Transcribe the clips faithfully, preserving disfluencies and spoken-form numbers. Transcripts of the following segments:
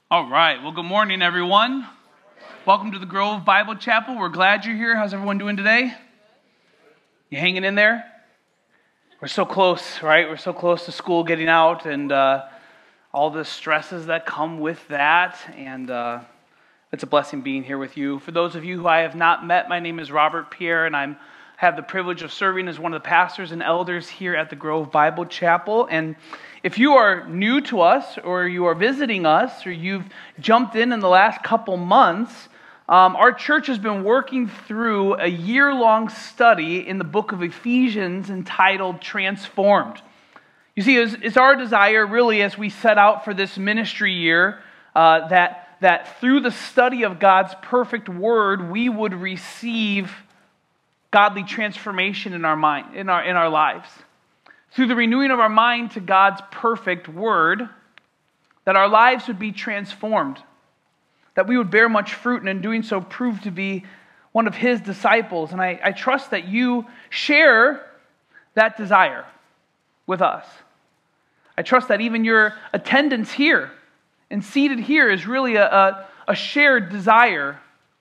All right. Well, good morning, everyone. Welcome to the Grove Bible Chapel. We're glad you're here. How's everyone doing today? You hanging in there? We're so close, right? We're so close to school getting out and uh, all the stresses that come with that. And uh, it's a blessing being here with you. For those of you who I have not met, my name is Robert Pierre, and I'm have the privilege of serving as one of the pastors and elders here at the Grove Bible Chapel. And if you are new to us, or you are visiting us, or you've jumped in in the last couple months, um, our church has been working through a year-long study in the book of Ephesians entitled Transformed. You see, it's, it's our desire, really, as we set out for this ministry year, uh, that, that through the study of God's perfect word, we would receive godly transformation in our mind, in our in our lives. Through the renewing of our mind to God's perfect word, that our lives would be transformed, that we would bear much fruit, and in doing so prove to be one of His disciples. And I, I trust that you share that desire with us. I trust that even your attendance here and seated here is really a, a, a shared desire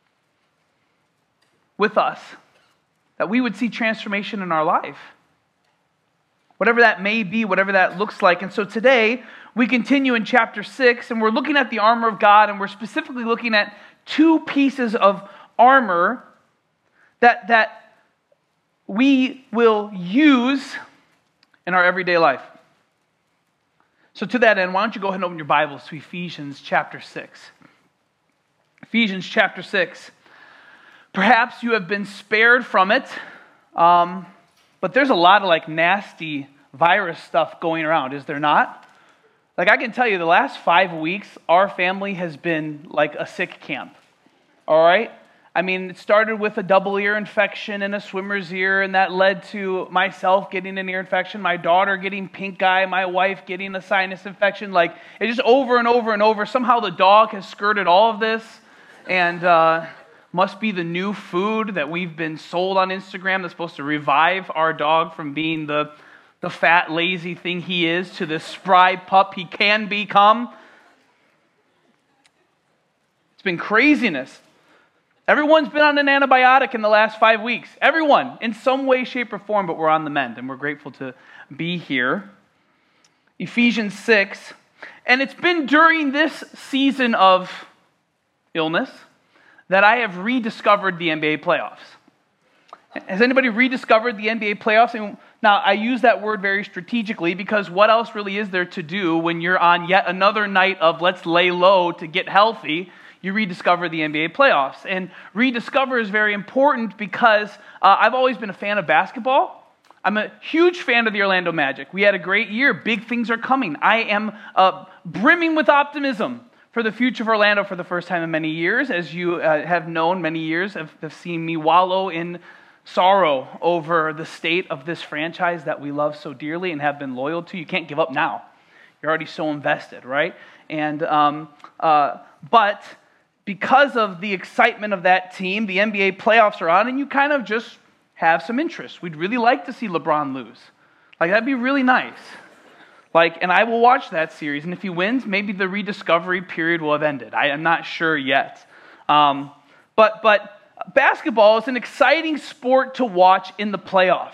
with us, that we would see transformation in our life. Whatever that may be, whatever that looks like. And so today, we continue in chapter six, and we're looking at the armor of God, and we're specifically looking at two pieces of armor that, that we will use in our everyday life. So to that end, why don't you go ahead and open your Bibles to Ephesians chapter six. Ephesians chapter six. Perhaps you have been spared from it, um, but there's a lot of like nasty virus stuff going around, is there not? Like I can tell you, the last five weeks, our family has been like a sick camp, all right? I mean, it started with a double ear infection and a swimmer's ear, and that led to myself getting an ear infection, my daughter getting pink eye, my wife getting a sinus infection. Like, it just over and over and over. Somehow the dog has skirted all of this, and uh must be the new food that we've been sold on Instagram that's supposed to revive our dog from being the, the fat, lazy thing he is to the spry pup he can become. It's been craziness. Everyone's been on an antibiotic in the last five weeks. Everyone, in some way, shape, or form, but we're on the mend, and we're grateful to be here. Ephesians six, and it's been during this season of illness that I have rediscovered the N B A playoffs. Has anybody rediscovered the N B A playoffs? And now, I use that word very strategically because what else really is there to do when you're on yet another night of let's lay low to get healthy? You rediscover the N B A playoffs. And rediscover is very important because uh, I've always been a fan of basketball. I'm a huge fan of the Orlando Magic. We had a great year. Big things are coming. I am uh, brimming with optimism for the future of Orlando for the first time in many years. As you uh, have known, many years have, have seen me wallow in sorrow over the state of this franchise that we love so dearly and have been loyal to. You can't give up now. You're already so invested, right? And um, uh, but because of the excitement of that team, the N B A playoffs are on, and you kind of just have some interest. We'd really like to see LeBron lose. Like, that'd be really nice. Like, and I will watch that series, and if he wins, maybe the rediscovery period will have ended. I am not sure yet. Um, but but basketball is an exciting sport to watch in the playoffs.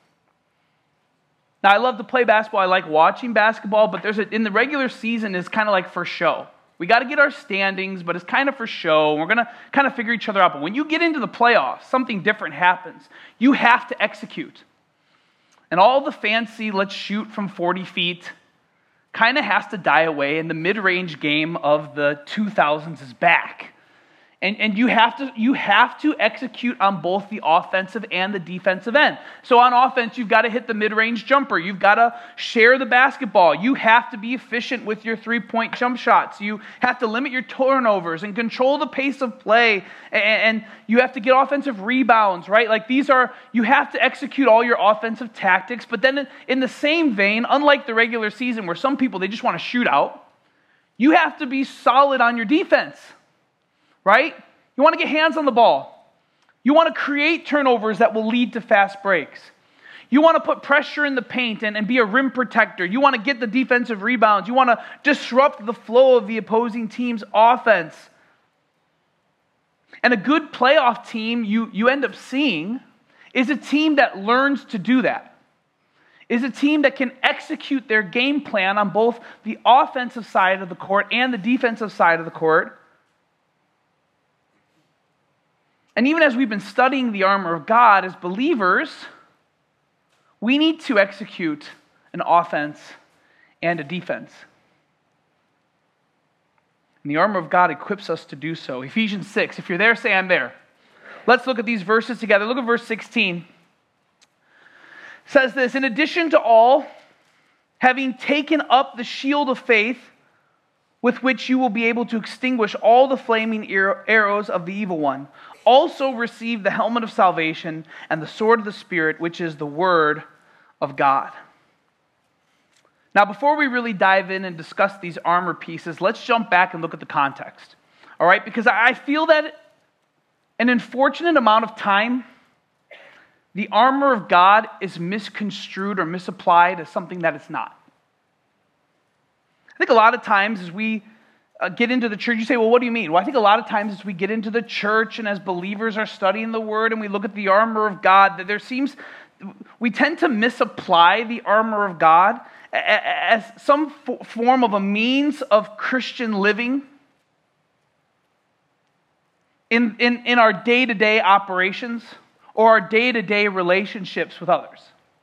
Now, I love to play basketball. I like watching basketball, but there's a, in the regular season is kind of like for show. We got to get our standings, but it's kind of for show. We're going to kind of figure each other out. But when you get into the playoffs, something different happens. You have to execute. And all the fancy, let's shoot from forty feet, kind of has to die away, and the mid-range game of the two thousands is back. And, and you have to you have to execute on both the offensive and the defensive end. So on offense, you've got to hit the mid-range jumper. You've got to share the basketball. You have to be efficient with your three-point jump shots. You have to limit your turnovers and control the pace of play. And, and you have to get offensive rebounds, right? Like these are, you have to execute all your offensive tactics. But then in, in the same vein, unlike the regular season where some people, they just want to shoot out, you have to be solid on your defense. Right? You want to get hands on the ball. You want to create turnovers that will lead to fast breaks. You want to put pressure in the paint and, and be a rim protector. You want to get the defensive rebounds. You want to disrupt the flow of the opposing team's offense. And a good playoff team you, you end up seeing is a team that learns to do that. Is a team that can execute their game plan on both the offensive side of the court and the defensive side of the court. And even as we've been studying the armor of God as believers, we need to execute an offense and a defense. And the armor of God equips us to do so. Ephesians six, if you're there, say I'm there. Let's look at these verses together. Look at verse sixteen. It says this, in addition to all, having taken up the shield of faith, with which you will be able to extinguish all the flaming arrows of the evil one. Also receive the helmet of salvation and the sword of the Spirit, which is the word of God. Now, before we really dive in and discuss these armor pieces, let's jump back and look at the context. All right? Because I feel that an unfortunate amount of time, the armor of God is misconstrued or misapplied as something that it's not. I think a lot of times as we uh, get into the church, you say, well, what do you mean? Well, I think a lot of times as we get into the church and as believers are studying the Word and we look at the armor of God, that there seems, we tend to misapply the armor of God as some form of a means of Christian living in, in, in our day-to-day operations or our day-to-day relationships with others.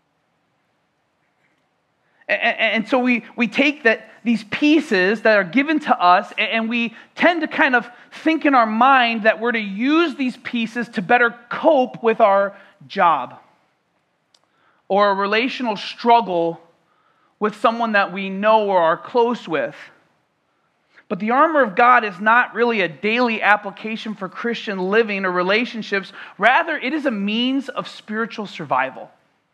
And, and so we, we take that these pieces that are given to us, and we tend to kind of think in our mind that we're to use these pieces to better cope with our job or a relational struggle with someone that we know or are close with. But the armor of God is not really a daily application for Christian living or relationships. Rather, it is a means of spiritual survival.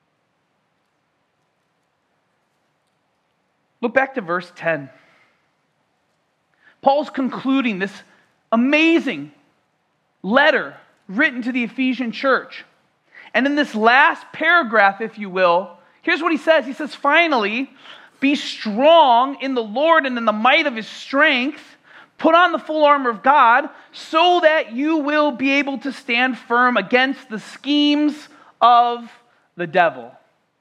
Look back to verse ten. Paul's concluding this amazing letter written to the Ephesian church. And in this last paragraph, if you will, here's what he says. He says, finally, be strong in the Lord and in the might of his strength. Put on the full armor of God so that you will be able to stand firm against the schemes of the devil.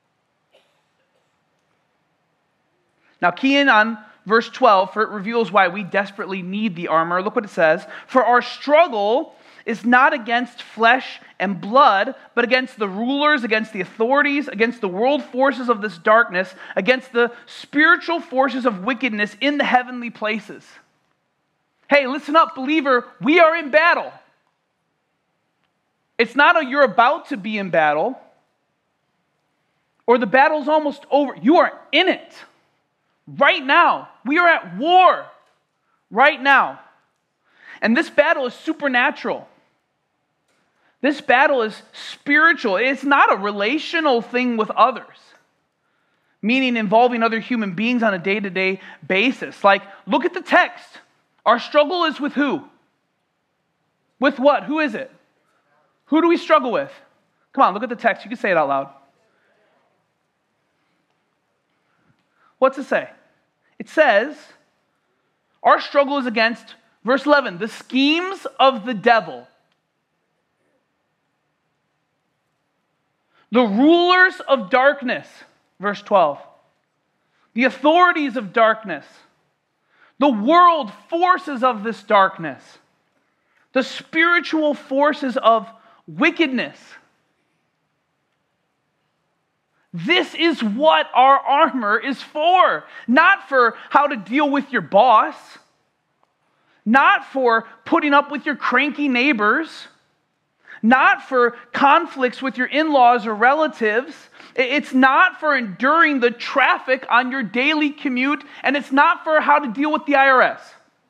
Now, key in on verse twelve, for it reveals why we desperately need the armor. Look what it says. For our struggle is not against flesh and blood, but against the rulers, against the authorities, against the world forces of this darkness, against the spiritual forces of wickedness in the heavenly places. Hey, listen up, believer. We are in battle. It's not a you're about to be in battle, or the battle's almost over. You are in it. Right now, we are at war right now. And this battle is supernatural. This battle is spiritual. It's not a relational thing with others, meaning involving other human beings on a day-to-day basis. Like, look at the text. Our struggle is with who? With what? Who is it? Who do we struggle with? Come on, look at the text. You can say it out loud. What's it say? It says, our struggle is against, verse eleven, the schemes of the devil. The rulers of darkness, verse twelve. The authorities of darkness. The world forces of this darkness. The spiritual forces of wickedness. This is what our armor is for. Not for how to deal with your boss. Not for putting up with your cranky neighbors. Not for conflicts with your in-laws or relatives. It's not for enduring the traffic on your daily commute. And it's not for how to deal with the I R S.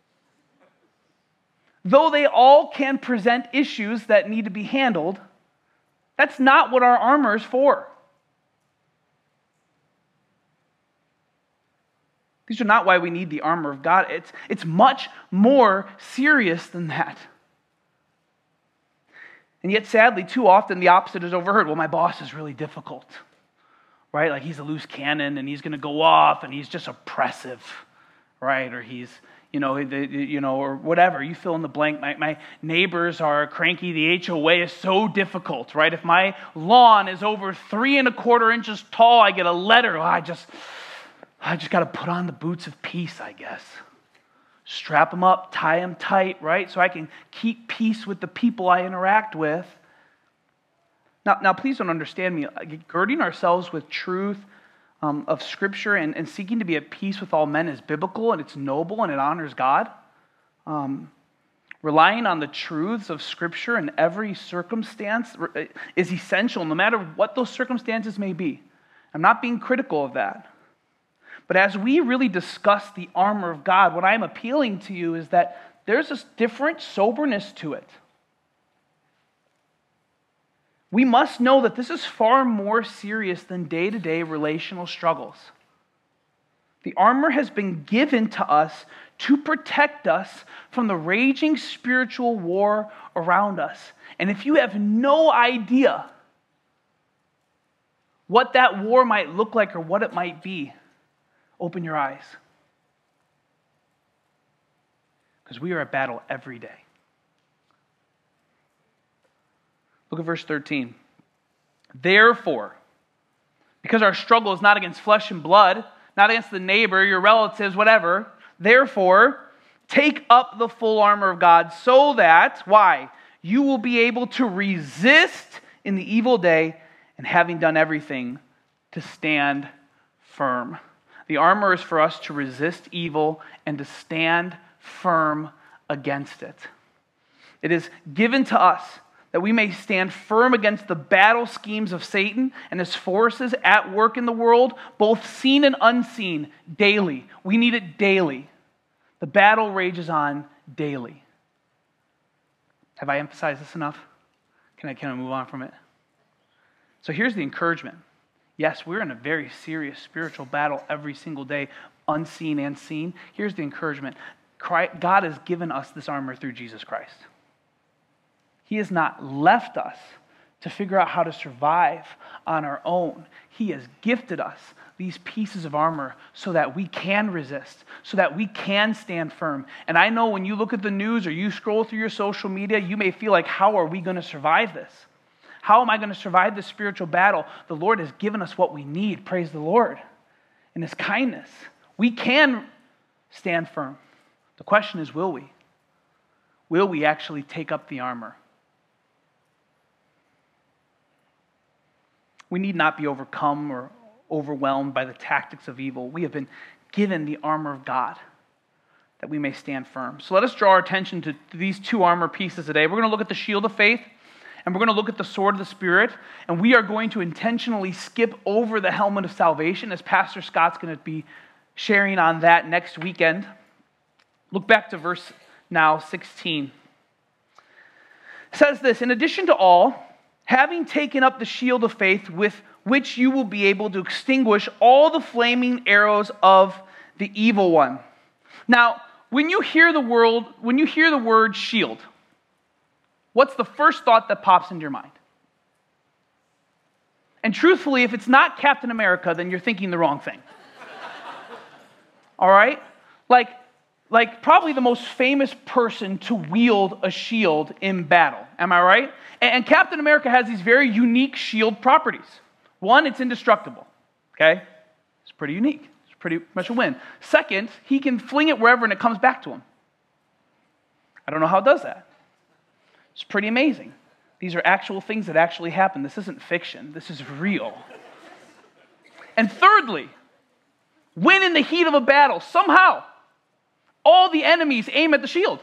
Though they all can present issues that need to be handled, that's not what our armor is for. These are not why we need the armor of God. It's, it's much more serious than that. And yet, sadly, too often the opposite is overheard. Well, my boss is really difficult. right? Like he's a loose cannon and he's going to go off and he's just oppressive, right? Or he's, you know, the, you know, or whatever. You fill in the blank. My, my neighbors are cranky. The H O A is so difficult, right? If my lawn is over three and a quarter inches tall, I get a letter. Oh, I just, I just got to put on the boots of peace, I guess. Strap them up, tie them tight, right? So I can keep peace with the people I interact with. Now, now please don't understand me. Girding ourselves with truth um, of Scripture and, and seeking to be at peace with all men is biblical and it's noble and it honors God. Um, relying on the truths of Scripture in every circumstance is essential, no matter what those circumstances may be. I'm not being critical of that. But as we really discuss the armor of God, what I'm appealing to you is that there's this different soberness to it. We must know that this is far more serious than day-to-day relational struggles. The armor has been given to us to protect us from the raging spiritual war around us. And if you have no idea what that war might look like or what it might be, open your eyes. Because we are at battle every day. Look at verse thirteen. Therefore, because our struggle is not against flesh and blood, not against the neighbor, your relatives, whatever, therefore, take up the full armor of God so that, why? You will be able to resist in the evil day and having done everything to stand firm. The armor is for us to resist evil and to stand firm against it. It is given to us that we may stand firm against the battle schemes of Satan and his forces at work in the world, both seen and unseen, daily. We need it daily. The battle rages on daily. Have I emphasized this enough? Can I, can I move on from it? So here's the encouragement. Yes, we're in a very serious spiritual battle every single day, unseen and seen. Here's the encouragement. God has given us this armor through Jesus Christ. He has not left us to figure out how to survive on our own. He has gifted us these pieces of armor so that we can resist, so that we can stand firm. And I know when you look at the news or you scroll through your social media, you may feel like, how are we going to survive this? How am I going to survive this spiritual battle? The Lord has given us what we need, praise the Lord, in His kindness. We can stand firm. The question is, will we? Will we actually take up the armor? We need not be overcome or overwhelmed by the tactics of evil. We have been given the armor of God that we may stand firm. So let us draw our attention to these two armor pieces today. We're going to look at the shield of faith, and we're going to look at the sword of the Spirit, and we are going to intentionally skip over the helmet of salvation, as Pastor Scott's going to be sharing on that next weekend. Look back to verse now sixteen. It says this, in addition to all, having taken up the shield of faith with which you will be able to extinguish all the flaming arrows of the evil one. Now, when you hear the word, when you hear the word shield, what's the first thought that pops into your mind? And truthfully, if it's not Captain America, then you're thinking the wrong thing. All right? Like, like probably the most famous person to wield a shield in battle. Am I right? And, and Captain America has these very unique shield properties. One, it's indestructible. Okay? It's pretty unique. It's pretty much a win. Second, he can fling it wherever and it comes back to him. I don't know how it does that. It's pretty amazing. These are actual things that actually happen. This isn't fiction. This is real. And thirdly, when in the heat of a battle, somehow, all the enemies aim at the shield.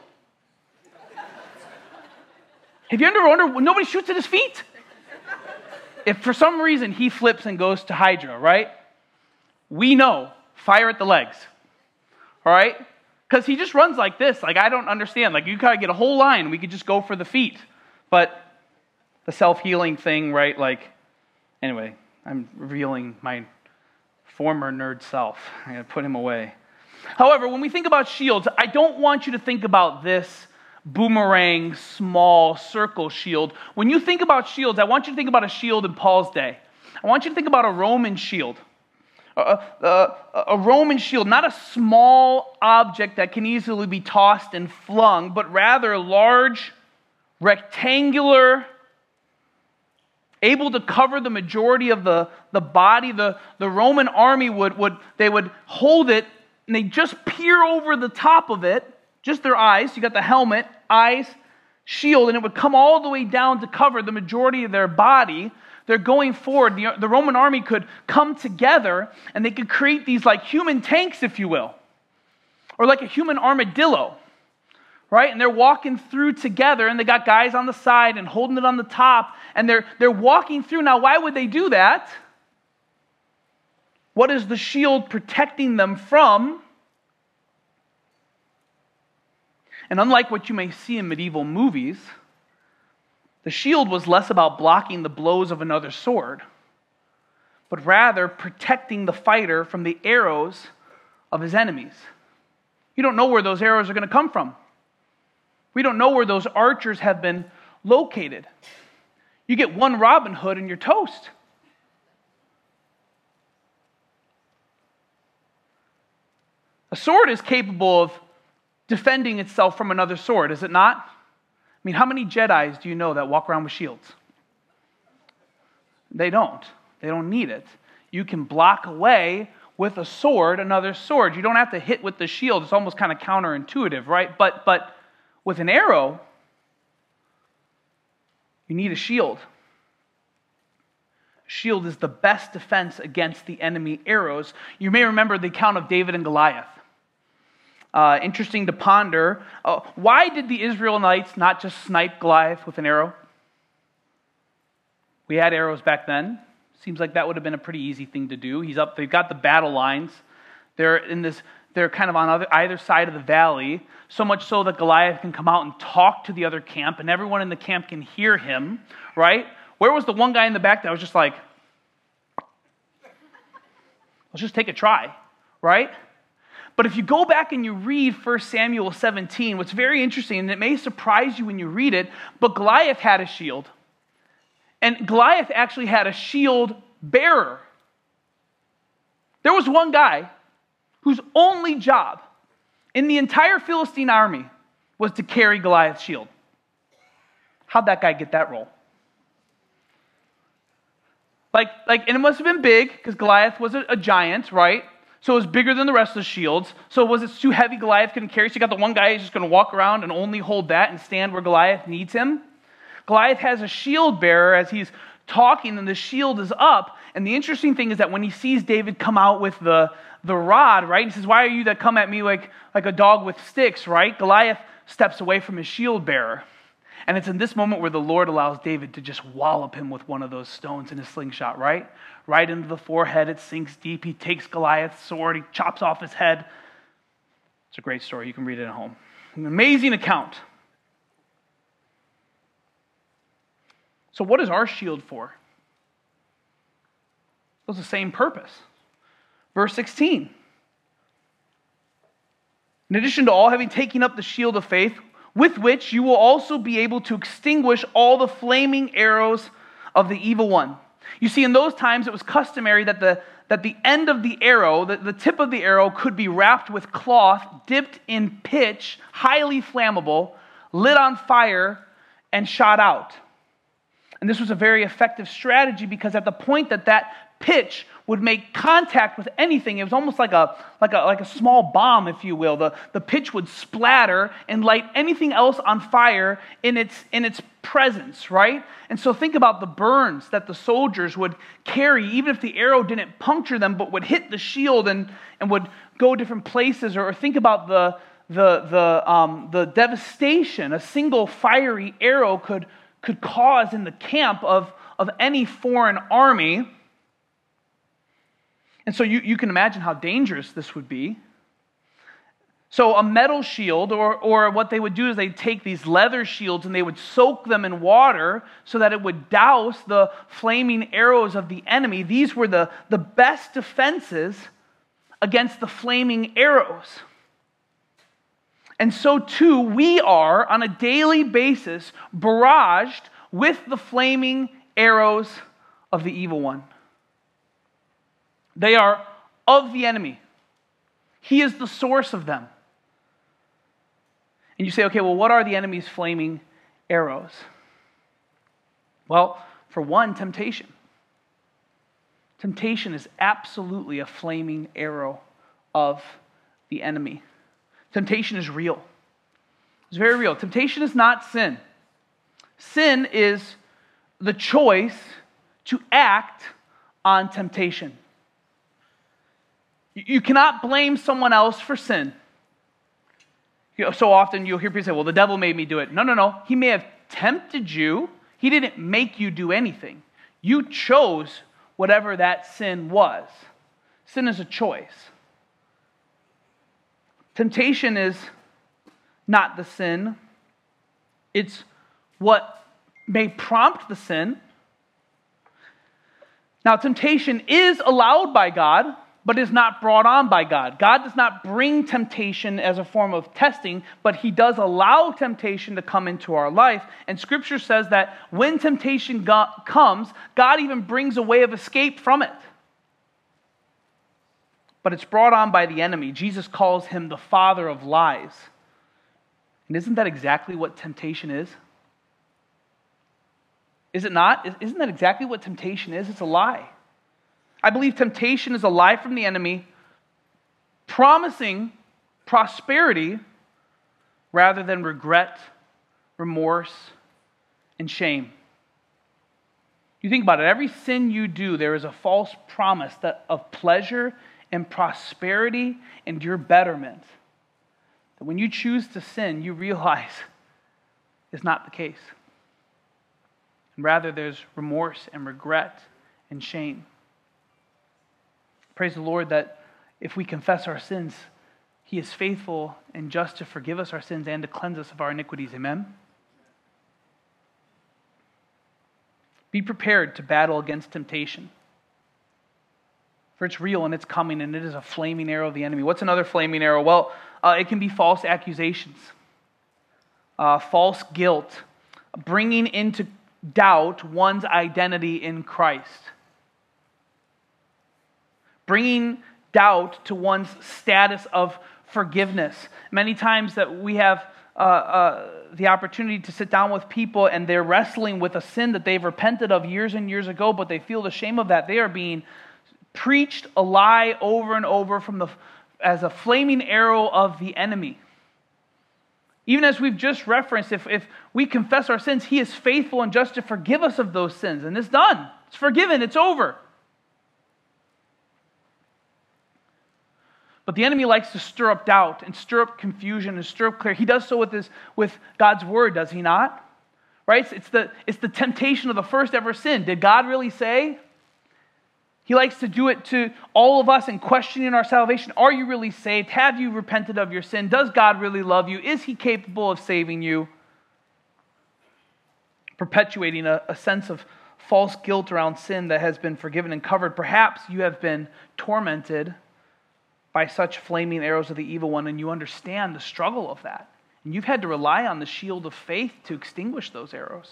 Have you ever wondered, nobody shoots at his feet? If for some reason he flips and goes to Hydra, right? We know, fire at the legs. All right? Because he just runs like this. Like, I don't understand. Like, you gotta get a whole line. We could just go for the feet. But the self-healing thing, right? Like, anyway, I'm revealing my former nerd self. I gotta put him away. However, when we think about shields, I don't want you to think about this boomerang, small circle shield. When you think about shields, I want you to think about a shield in Paul's day. I want you to think about a Roman shield. A, a, a Roman shield, not a small object that can easily be tossed and flung, but rather large, rectangular, able to cover the majority of the, the body. The, the Roman army would, would, they would hold it and they just peer over the top of it, just their eyes. You got the helmet, eyes, shield, and it would come all the way down to cover the majority of their body. They're going forward. The, the Roman army could come together and they could create these like human tanks, if you will, or like a human armadillo, right? And they're walking through together and they got guys on the side and holding it on the top and they're, they're walking through. Now, why would they do that? What is the shield protecting them from? And unlike what you may see in medieval movies, the shield was less about blocking the blows of another sword, but rather protecting the fighter from the arrows of his enemies. You don't know where those arrows are going to come from. We don't know where those archers have been located. You get one Robin Hood and you're toast. A sword is capable of defending itself from another sword, is it not? I mean, how many Jedis do you know that walk around with shields? They don't. They don't need it. You can block away with a sword another sword. You don't have to hit with the shield. It's almost kind of counterintuitive, right? But but with an arrow, you need a shield. A shield is the best defense against the enemy arrows. You may remember the account of David and Goliath. Uh, interesting to ponder. Uh, why did the Israelites not just snipe Goliath with an arrow? We had arrows back then. Seems like that would have been a pretty easy thing to do. He's up. They've got the battle lines. They're in this. They're kind of on other, either side of the valley. So much so that Goliath can come out and talk to the other camp, and everyone in the camp can hear him. Right? Where was the one guy in the back that was just like, let's just take a try, right? But if you go back and you read First Samuel seventeen, what's very interesting, and it may surprise you when you read it, but Goliath had a shield. And Goliath actually had a shield bearer. There was one guy whose only job in the entire Philistine army was to carry Goliath's shield. How'd that guy get that role? Like, like, and it must have been big, because Goliath was a, a giant, right? So it was bigger than the rest of the shields. So was it too heavy Goliath couldn't carry? So you got the one guy who's just going to walk around and only hold that and stand where Goliath needs him. Goliath has a shield bearer as he's talking, and the shield is up. And the interesting thing is that when he sees David come out with the, the rod, right? He says, why are you that come at me like, like a dog with sticks, right? Goliath steps away from his shield bearer. And it's in this moment where the Lord allows David to just wallop him with one of those stones in his slingshot, right? Right into the forehead. It sinks deep. He takes Goliath's sword. He chops off his head. It's a great story. You can read it at home. An amazing account. So what is our shield for? It's the same purpose. Verse sixteen. In addition to all having taken up the shield of faith, with which you will also be able to extinguish all the flaming arrows of the evil one. You see, in those times, it was customary that the, that the end of the arrow, the, the tip of the arrow, could be wrapped with cloth, dipped in pitch, highly flammable, lit on fire, and shot out. And this was a very effective strategy because at the point that that pitch would make contact with anything, it was almost like a like a like a small bomb, if you will. The, the pitch would splatter and light anything else on fire in its in its presence, right? And so think about the burns that the soldiers would carry, even if the arrow didn't puncture them, but would hit the shield and, and would go different places. Or, or think about the the the um, the devastation a single fiery arrow could could cause in the camp of, of any foreign army. And so you, you can imagine how dangerous this would be. So a metal shield, or, or what they would do is they'd take these leather shields and they would soak them in water so that it would douse the flaming arrows of the enemy. These were the, the best defenses against the flaming arrows. And so too, we are on a daily basis barraged with the flaming arrows of the evil one. They are of the enemy. He is the source of them. And you say, okay, well, what are the enemy's flaming arrows? Well, for one, temptation. Temptation is absolutely a flaming arrow of the enemy. Temptation is real. It's very real. Temptation is not sin. Sin is the choice to act on temptation. You cannot blame someone else for sin. You know, so often you'll hear people say, well, the devil made me do it. No, no, no. He may have tempted you. He didn't make you do anything. You chose whatever that sin was. Sin is a choice. Temptation is not the sin. It's what may prompt the sin. Now, temptation is allowed by God, but is not brought on by God. God does not bring temptation as a form of testing, but He does allow temptation to come into our life. And Scripture says that when temptation go- comes, God even brings a way of escape from it. But it's brought on by the enemy. Jesus calls him the father of lies. And isn't that exactly what temptation is? Is it not? Isn't that exactly what temptation is? It's a lie. I believe temptation is a lie from the enemy, promising prosperity rather than regret, remorse, and shame. You think about it. Every sin you do, there is a false promise that of pleasure and prosperity and your betterment. That when you choose to sin, you realize is not the case. And rather, there's remorse and regret and shame. Praise the Lord that if we confess our sins, He is faithful and just to forgive us our sins and to cleanse us of our iniquities. Amen? Be prepared to battle against temptation. For it's real and it's coming, and it is a flaming arrow of the enemy. What's another flaming arrow? Well, uh, it can be false accusations, uh, false guilt, bringing into doubt one's identity in Christ, bringing doubt to one's status of forgiveness. Many times that we have uh, uh, the opportunity to sit down with people and they're wrestling with a sin that they've repented of years and years ago, but they feel the shame of that. They are being preached a lie over and over from the as a flaming arrow of the enemy. Even as we've just referenced, if, if we confess our sins, He is faithful and just to forgive us of those sins. And it's done. It's forgiven. It's over. But the enemy likes to stir up doubt and stir up confusion and stir up clear. He does so with his, with God's word, does he not? Right? It's the, it's the temptation of the first ever sin. Did God really say? He likes to do it to all of us in questioning our salvation. Are you really saved? Have you repented of your sin? Does God really love you? Is He capable of saving you? Perpetuating a, a sense of false guilt around sin that has been forgiven and covered. Perhaps you have been tormented by such flaming arrows of the evil one, and you understand the struggle of that. And you've had to rely on the shield of faith to extinguish those arrows.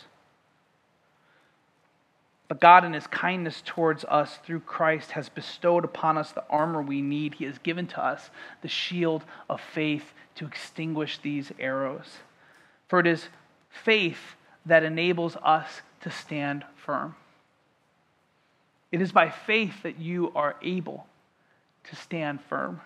But God, in His kindness towards us through Christ, has bestowed upon us the armor we need. He has given to us the shield of faith to extinguish these arrows. For it is faith that enables us to stand firm. It is by faith that you are able to stand firm.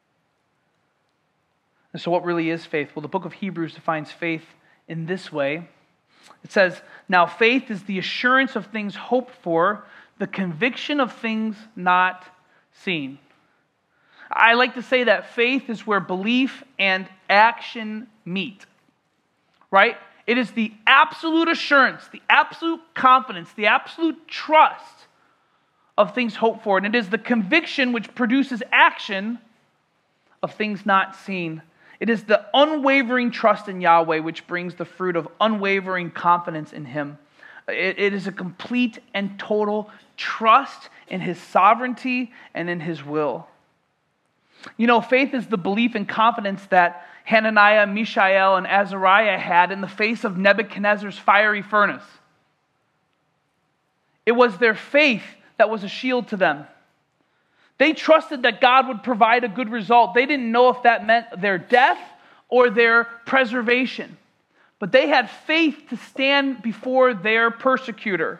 And so what really is faith? Well, the book of Hebrews defines faith in this way. It says, now faith is the assurance of things hoped for, the conviction of things not seen. I like to say that faith is where belief and action meet. Right? It is the absolute assurance, the absolute confidence, the absolute trust of things hoped for. And it is the conviction which produces action of things not seen. It is the unwavering trust in Yahweh which brings the fruit of unwavering confidence in Him. It, it is a complete and total trust in His sovereignty and in His will. You know, faith is the belief and confidence that Hananiah, Mishael, and Azariah had in the face of Nebuchadnezzar's fiery furnace. It was their faith that was a shield to them. They trusted that God would provide a good result. They didn't know if that meant their death or their preservation. But they had faith to stand before their persecutor,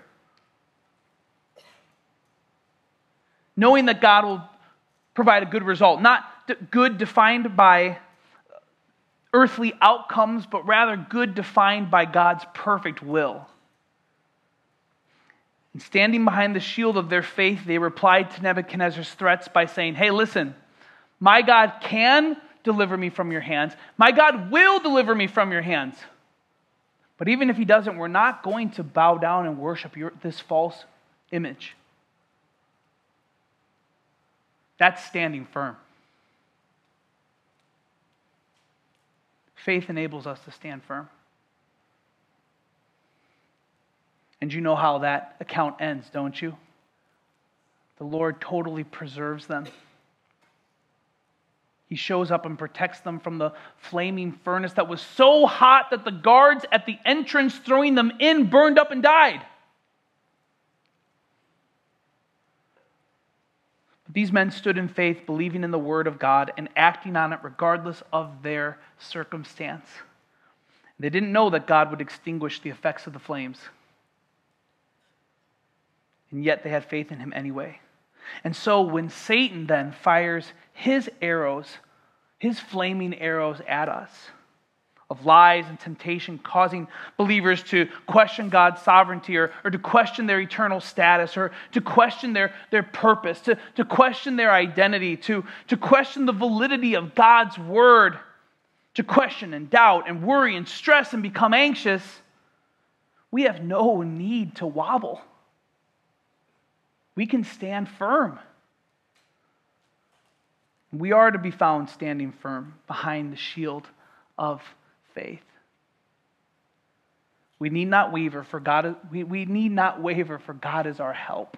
knowing that God will provide a good result. Not good defined by earthly outcomes, but rather good defined by God's perfect will. And standing behind the shield of their faith, they replied to Nebuchadnezzar's threats by saying, hey, listen, my God can deliver me from your hands. My God will deliver me from your hands. But even if he doesn't, we're not going to bow down and worship your, this false image. That's standing firm. Faith enables us to stand firm. And you know how that account ends, don't you? The Lord totally preserves them. He shows up and protects them from the flaming furnace that was so hot that the guards at the entrance throwing them in burned up and died. But these men stood in faith, believing in the word of God and acting on it regardless of their circumstance. They didn't know that God would extinguish the effects of the flames. And yet they had faith in him anyway. And so when Satan then fires his arrows, his flaming arrows at us, of lies and temptation, causing believers to question God's sovereignty or, or to question their eternal status or to question their, their purpose, to, to question their identity, to, to question the validity of God's word, to question and doubt and worry and stress and become anxious, we have no need to wobble. We can stand firm. We are to be found standing firm behind the shield of faith. We need not waver, for God. We, we need not waver, for God is our help.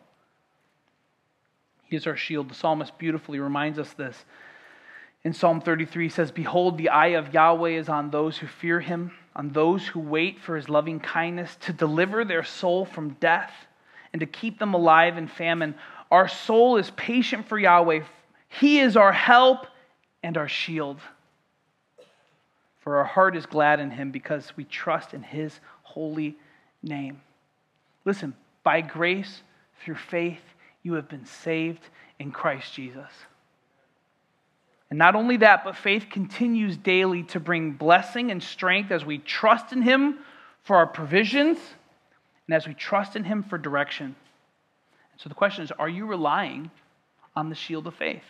He is our shield. The psalmist beautifully reminds us this. In Psalm thirty-three, he says, behold, the eye of Yahweh is on those who fear him, on those who wait for his loving kindness, to deliver their soul from death and to keep them alive in famine. Our soul is patient for Yahweh. He is our help and our shield. For our heart is glad in him because we trust in his holy name. Listen, by grace, through faith, you have been saved in Christ Jesus. And not only that, but faith continues daily to bring blessing and strength as we trust in him for our provisions and as we trust in him for direction. And so the question is, are you relying on the shield of faith?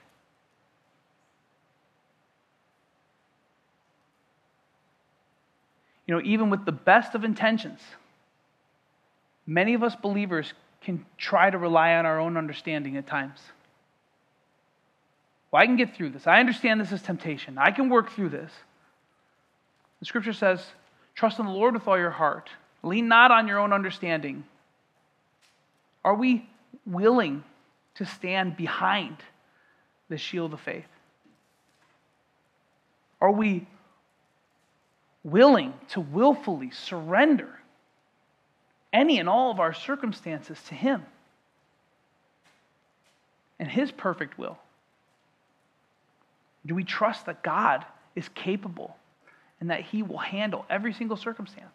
You know, even with the best of intentions, many of us believers can try to rely on our own understanding at times. Well, I can get through this. I understand this is temptation. I can work through this. The scripture says, trust in the Lord with all your heart. Lean not on your own understanding. Are we willing to stand behind the shield of faith? Are we willing to willfully surrender any and all of our circumstances to him and his perfect will? Do we trust that God is capable and that he will handle every single circumstance?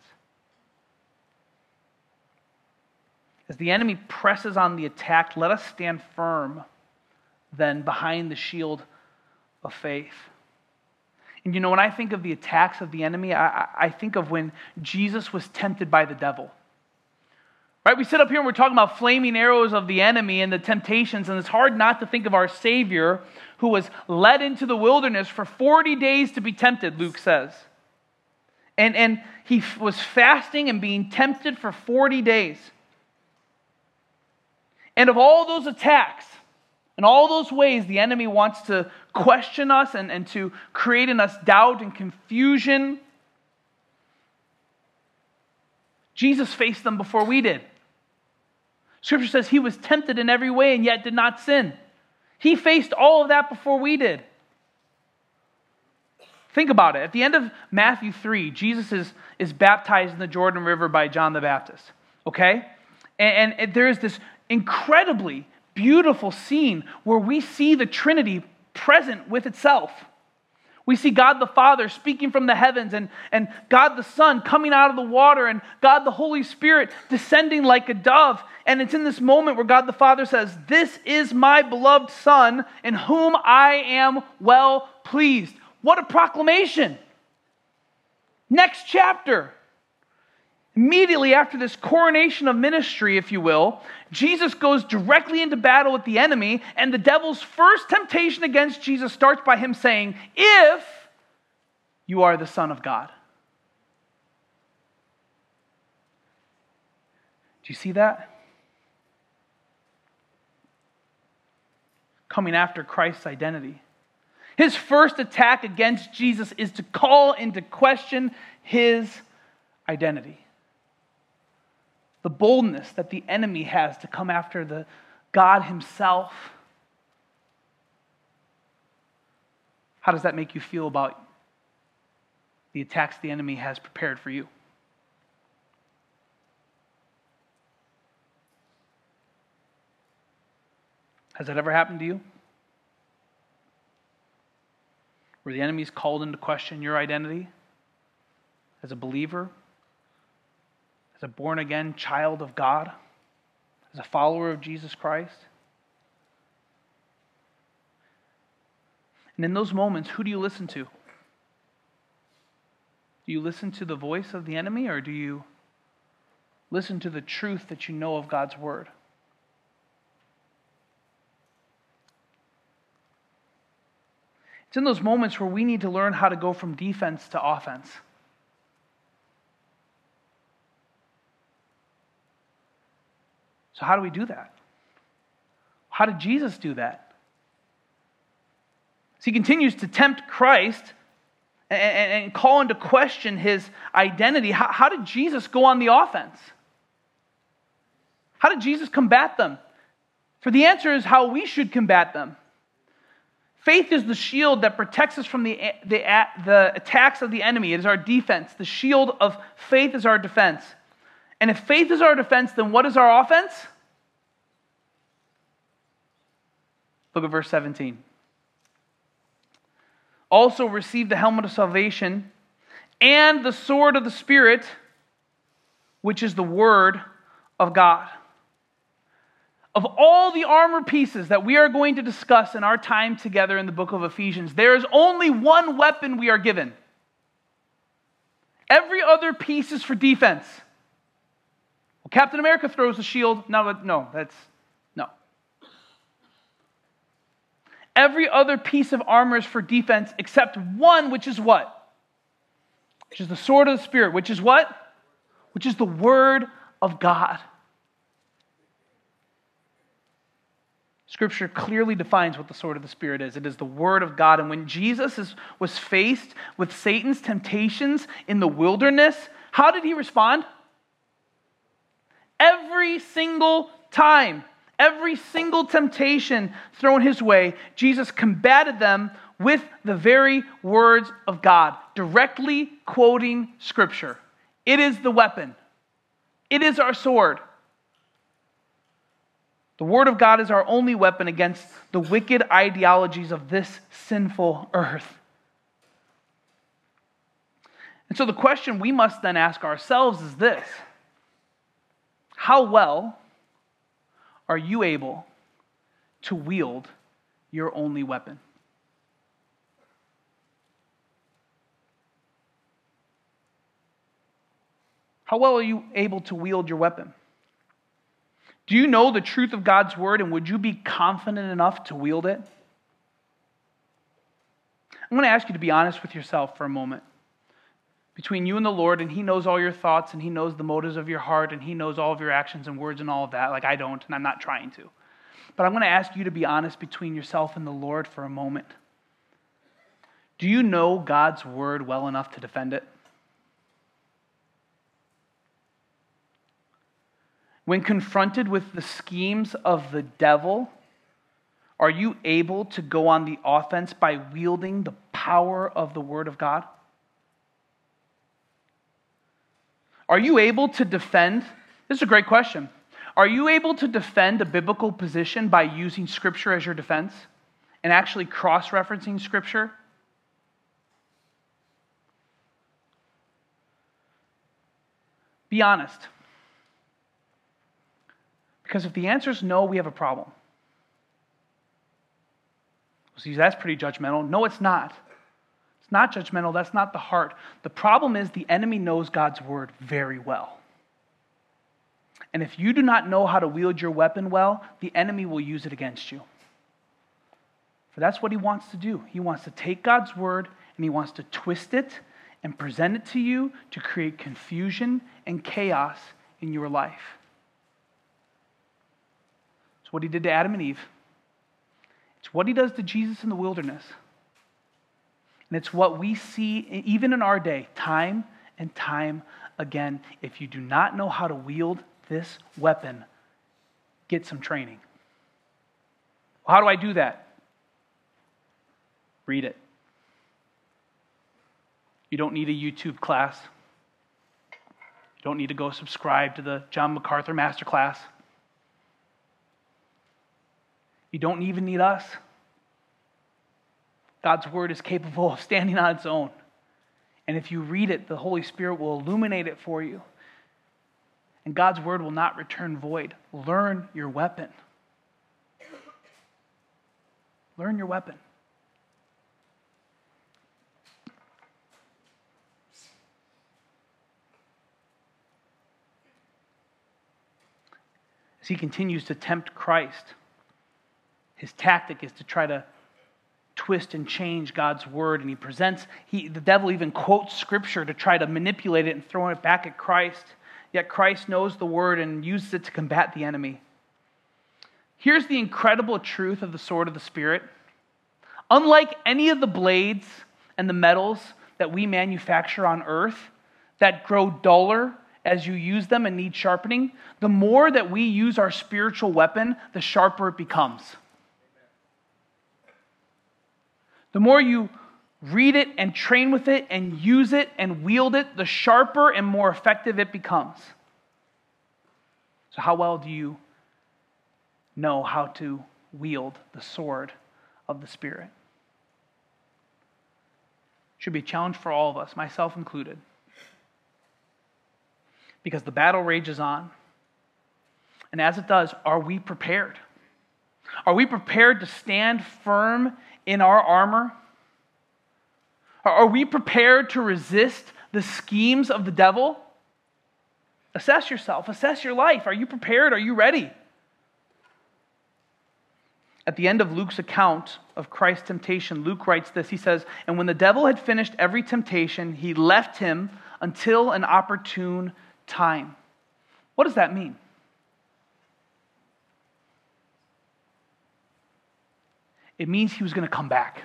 As the enemy presses on the attack, let us stand firm then behind the shield of faith. And you know, when I think of the attacks of the enemy, I, I think of when Jesus was tempted by the devil. Right? We sit up here and we're talking about flaming arrows of the enemy and the temptations, and it's hard not to think of our Savior who was led into the wilderness for forty days to be tempted, Luke says. And, and he was fasting and being tempted for forty days. And of all those attacks, and all those ways the enemy wants to question us and, and to create in us doubt and confusion, Jesus faced them before we did. Scripture says he was tempted in every way and yet did not sin. He faced all of that before we did. Think about it. At the end of Matthew three, Jesus is, is baptized in the Jordan River by John the Baptist. Okay? And, and there is this incredibly beautiful scene where we see the Trinity present with itself. We see God the Father speaking from the heavens, and, and God the Son coming out of the water, and God the Holy Spirit descending like a dove. And it's in this moment where God the Father says, "This is my beloved Son, in whom I am well pleased." What a proclamation! Next chapter. Immediately after this coronation of ministry, if you will, Jesus goes directly into battle with the enemy, and the devil's first temptation against Jesus starts by him saying, "If you are the Son of God." Do you see that? Coming after Christ's identity. His first attack against Jesus is to call into question his identity. The boldness that the enemy has to come after the God himself. How does that make you feel about the attacks the enemy has prepared for you? Has that ever happened to you? Where the enemy's called into question your identity as a believer, as a born-again child of God, as a follower of Jesus Christ? And in those moments, who do you listen to? Do you listen to the voice of the enemy, or do you listen to the truth that you know of God's word? It's in those moments where we need to learn how to go from defense to offense. So how do we do that? How did Jesus do that? So he continues to tempt Christ and, and, and call into question his identity. How, how did Jesus go on the offense? How did Jesus combat them? For the answer is how we should combat them. Faith is the shield that protects us from the, the, the attacks of the enemy. It is our defense. The shield of faith is our defense. And if faith is our defense, then what is our offense? Look at verse seventeen. Also receive the helmet of salvation and the sword of the Spirit, which is the word of God. Of all the armor pieces that we are going to discuss in our time together in the book of Ephesians, there is only one weapon we are given. Every other piece is for defense. Well, Captain America throws a shield. No, no, that's, no. Every other piece of armor is for defense except one, which is what? Which is the sword of the Spirit. Which is what? Which is the word of God. Scripture clearly defines what the sword of the Spirit is. It is the word of God. And when Jesus is, was faced with Satan's temptations in the wilderness, how did he respond? Every single time, every single temptation thrown his way, Jesus combated them with the very words of God, directly quoting Scripture. It is the weapon. It is our sword. The Word of God is our only weapon against the wicked ideologies of this sinful earth. And so the question we must then ask ourselves is this: how well are you able to wield your only weapon? How well are you able to wield your weapon? Do you know the truth of God's word, and would you be confident enough to wield it? I'm going to ask you to be honest with yourself for a moment. Between you and the Lord, and He knows all your thoughts, and He knows the motives of your heart, and He knows all of your actions and words and all of that, like I don't, and I'm not trying to. But I'm going to ask you to be honest between yourself and the Lord for a moment. Do you know God's word well enough to defend it? When confronted with the schemes of the devil, are you able to go on the offense by wielding the power of the Word of God? Are you able to defend? This is a great question. Are you able to defend a biblical position by using Scripture as your defense and actually cross-referencing Scripture? Be honest. Because if the answer is no, we have a problem. See, that's pretty judgmental. No, it's not. It's not judgmental. That's not the heart. The problem is the enemy knows God's word very well. And if you do not know how to wield your weapon well, the enemy will use it against you. For that's what he wants to do. He wants to take God's word and he wants to twist it and present it to you to create confusion and chaos in your life. It's what he did to Adam and Eve. It's what he does to Jesus in the wilderness. And it's what we see even in our day, time and time again. If you do not know how to wield this weapon, get some training. Well, how do I do that? Read it. You don't need a YouTube class. You don't need to go subscribe to the John MacArthur Masterclass. You don't even need us. God's word is capable of standing on its own. And if you read it, the Holy Spirit will illuminate it for you. And God's word will not return void. Learn your weapon. Learn your weapon. As he continues to tempt Christ, his tactic is to try to twist and change God's word, and he presents, he, the devil even quotes scripture to try to manipulate it and throw it back at Christ. Yet Christ knows the word and uses it to combat the enemy. Here's the incredible truth of the sword of the Spirit. Unlike any of the blades and the metals that we manufacture on earth that grow duller as you use them and need sharpening, the more that we use our spiritual weapon, the sharper it becomes. The more you read it and train with it and use it and wield it, the sharper and more effective it becomes. So how well do you know how to wield the sword of the Spirit? Should be a challenge for all of us, myself included. Because the battle rages on. And as it does, are we prepared? Are we prepared to stand firm in our armor? Are we prepared to resist the schemes of the devil? Assess yourself. Assess your life. Are you prepared? Are you ready? At the end of Luke's account of Christ's temptation, Luke writes this. He says, "And when the devil had finished every temptation, he left him until an opportune time." What does that mean? It means he was going to come back.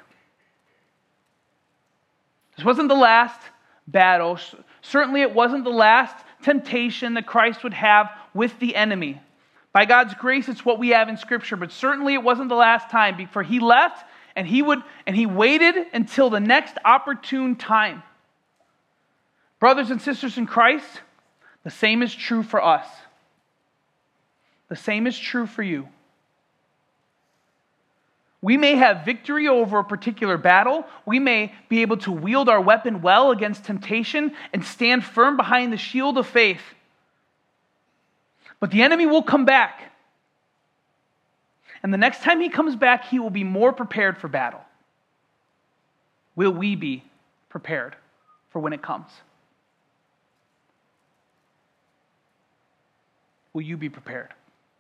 This wasn't the last battle. Certainly it wasn't the last temptation that Christ would have with the enemy. By God's grace, it's what we have in Scripture, but certainly it wasn't the last time, for he left and he would and he waited until the next opportune time. Brothers and sisters in Christ, the same is true for us. The same is true for you. We may have victory over a particular battle. We may be able to wield our weapon well against temptation and stand firm behind the shield of faith. But the enemy will come back. And the next time he comes back, he will be more prepared for battle. Will we be prepared for when it comes? Will you be prepared?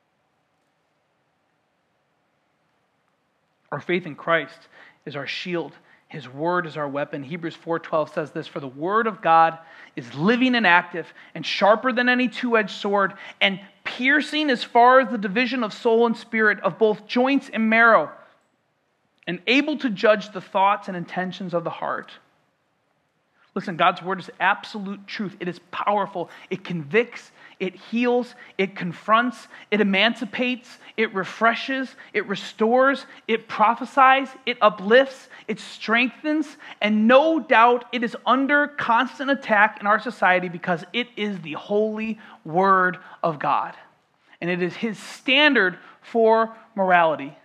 Our faith in Christ is our shield. His word is our weapon. Hebrews four twelve says this, "For the word of God is living and active and sharper than any two-edged sword and piercing as far as the division of soul and spirit, of both joints and marrow, and able to judge the thoughts and intentions of the heart." Listen, God's word is absolute truth. It is powerful. It convicts, it heals, it confronts, it emancipates, it refreshes, it restores, it prophesies, it uplifts, it strengthens, and no doubt it is under constant attack in our society because it is the holy word of God. and it is his standard for morality.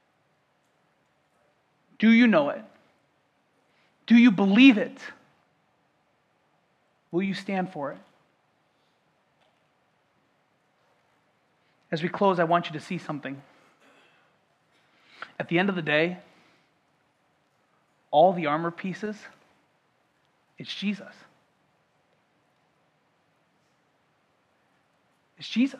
Do you know it? Do you believe it? Will you stand for it? As we close, I want you to see something. At the end of the day, all the armor pieces, it's Jesus. It's Jesus.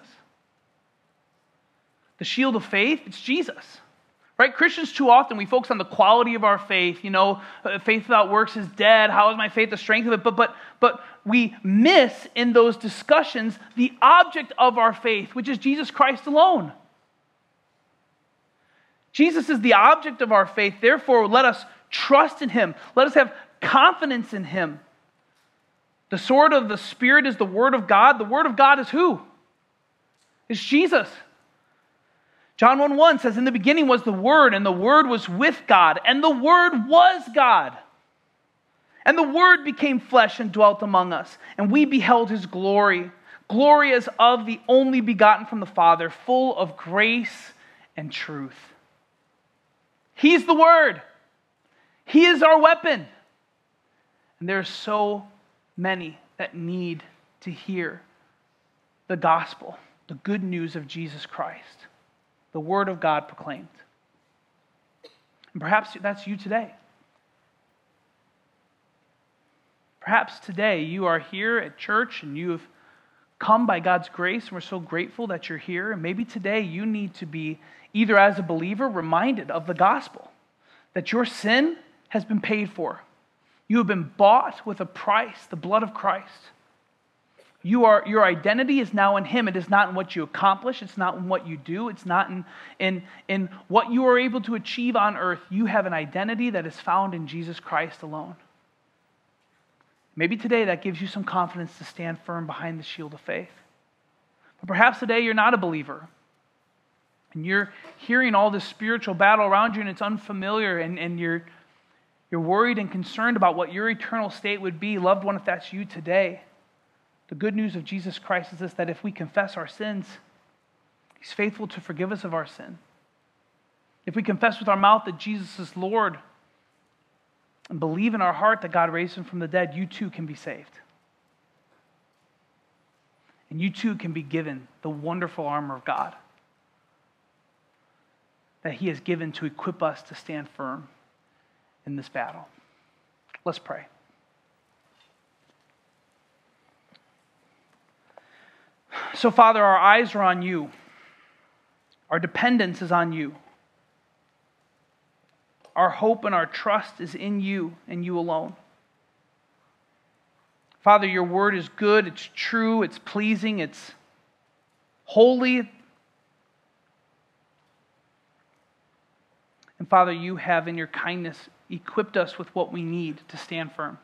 The shield of faith, it's Jesus. Right? Christians, too often, we focus on the quality of our faith. You know, uh, faith without works is dead. How is my faith the strength of it? But, but, but we miss in those discussions the object of our faith, which is Jesus Christ alone. Jesus is the object of our faith. Therefore, let us trust in him. Let us have confidence in him. The sword of the Spirit is the word of God. The word of God is who? It's Jesus. John one one says, in the beginning was the Word, and the Word was with God, and the Word was God. And the Word became flesh and dwelt among us, and we beheld his glory, glory as of the only begotten from the Father, full of grace and truth. He's the Word. He is our weapon. And there are so many that need to hear the gospel, the good news of Jesus Christ. The Word of God proclaimed. And perhaps that's you today. Perhaps today you are here at church and you have come by God's grace, and we're so grateful that you're here. And maybe today you need to be, either as a believer, reminded of the gospel, that your sin has been paid for. You have been bought with a price, the blood of Christ. You are, your identity is now in him. It is not in what you accomplish. It's not in what you do. It's not in, in, in what you are able to achieve on earth. You have an identity that is found in Jesus Christ alone. Maybe today that gives you some confidence to stand firm behind the shield of faith. But perhaps today you're not a believer. And you're hearing all this spiritual battle around you and it's unfamiliar, and, and you're, you're worried and concerned about what your eternal state would be. Loved one, if that's you today, the good news of Jesus Christ is this, that if we confess our sins, he's faithful to forgive us of our sin. If we confess with our mouth that Jesus is Lord and believe in our heart that God raised him from the dead, you too can be saved. And you too can be given the wonderful armor of God that he has given to equip us to stand firm in this battle. Let's pray. So, Father, our eyes are on you. Our dependence is on you. Our hope and our trust is in you and you alone. Father, your word is good, it's true, it's pleasing, it's holy. And Father, you have in your kindness equipped us with what we need to stand firm.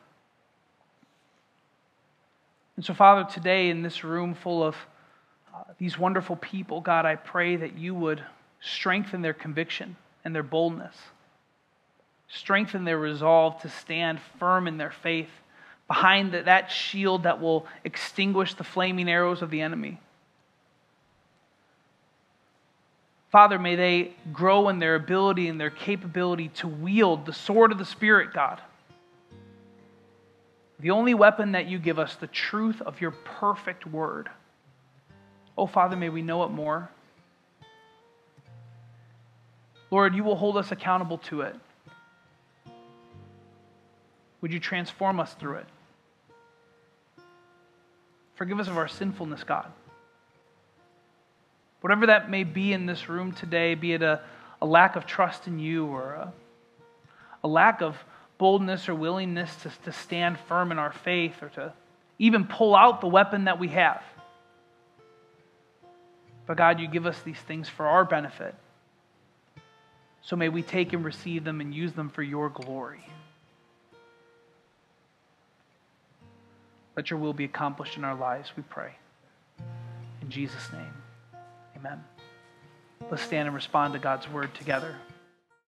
And so, Father, today in this room full of uh, these wonderful people, God, I pray that you would strengthen their conviction and their boldness. Strengthen their resolve to stand firm in their faith behind the, that shield that will extinguish the flaming arrows of the enemy. Father, may they grow in their ability and their capability to wield the sword of the Spirit, God. The only weapon that you give us, the truth of your perfect word. Oh, Father, may we know it more. Lord, you will hold us accountable to it. Would you transform us through it? Forgive us of our sinfulness, God. Whatever that may be in this room today, be it a, a lack of trust in you or a, a lack of boldness or willingness to, to stand firm in our faith or to even pull out the weapon that we have. But God, you give us these things for our benefit. So may we take and receive them and use them for your glory. Let your will be accomplished in our lives, we pray. In Jesus' name, amen. Let's stand and respond to God's word together.